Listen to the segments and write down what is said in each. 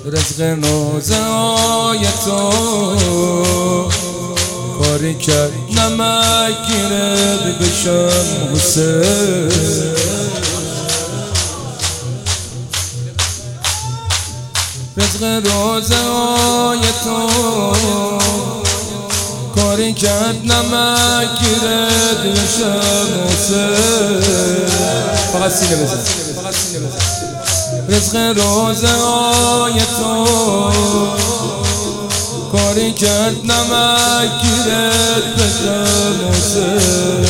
رزق نوزهای تو کاری کرد نمک گیرد بشم حسین. رزق روزهای تو کاری کرد نمک گیرد بشم حسین. فقط سینه بزن. رزق روزهای تو کاری کرد نمک گیرد بشم حسین.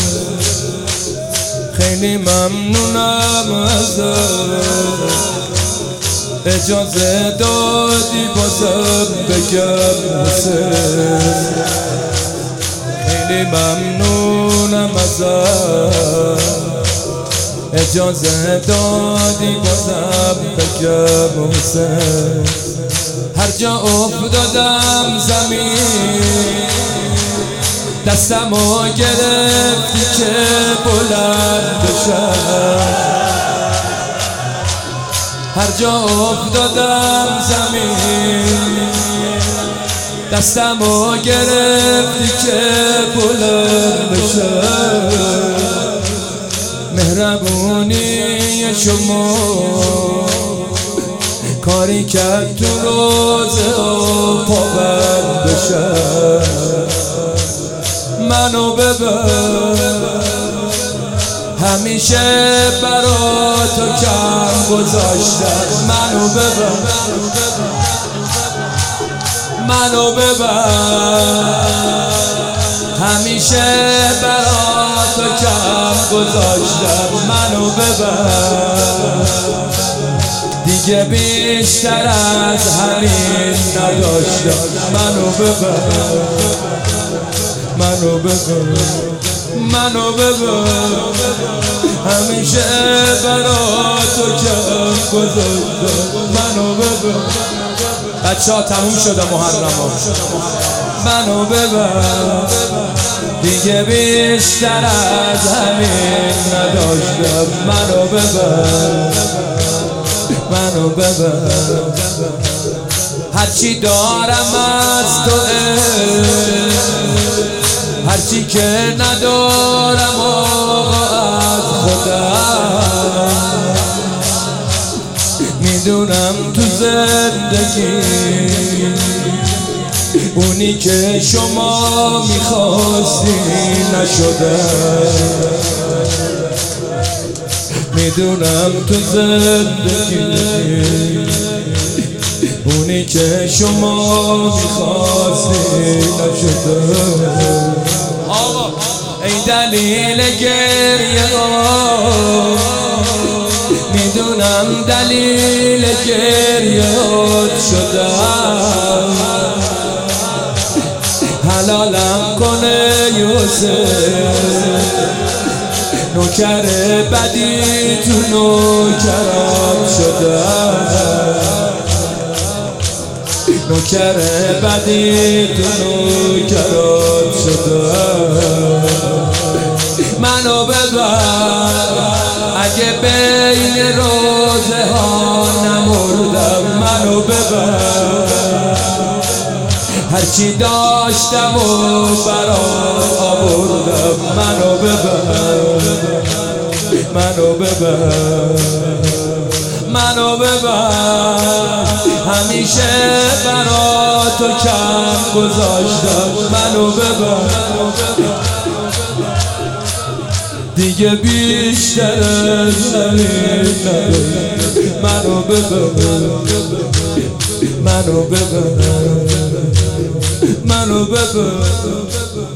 خیلی ممنونم ازت اجازه دادی بازم بگم حسین. خیلی ممنونم ازت اجازه دادی بازم بگم حسین. هر جا افتادم زمین دستمو گرفتی که بلند بشم. هر جا افتادم زمین دستمو گرفتی که بلند بشم. مهربونی شما کاری کرد تو روزه پابند بشم. منو ببر همیشه برا تو کم گذاشتم. منو ببر منو ببر همیشه برا تو کم گذاشتم. منو ببر دیگه بیشتر از همین نداشتم. منو ببر منو ببر منو ببر همیشه برا تو کم گذاشتم. منو ببر. بچه‌ها تموم شده محرم‌ها. منو ببر دیگه بیشتر از همین نداشتم. منو ببر منو ببر هرچی دارم از توئه هرچی که ندارم از خودم. میدونم تو زندگی اونی که شما میخواستی نشده. میدونم تو زندگی اونی که شما میخواستی نشده. آقا ای دلیل گریه میدونم دلیل گریه‌ات شدم. حلالم کنه یوسف نوکر بدی تو نوکرات شدم. نوکر بدی تو نوکرات شدم. منو ببر اگه بین روزه ها نمردم. منو ببر هرچی داشتم و برات آوردم. منو ببر منو ببر منو ببر همیشه برات تو کم گذاشتم. منو ببر دیگه بیشتر از همین نداشتم. منو ببر منو ببر منو ببر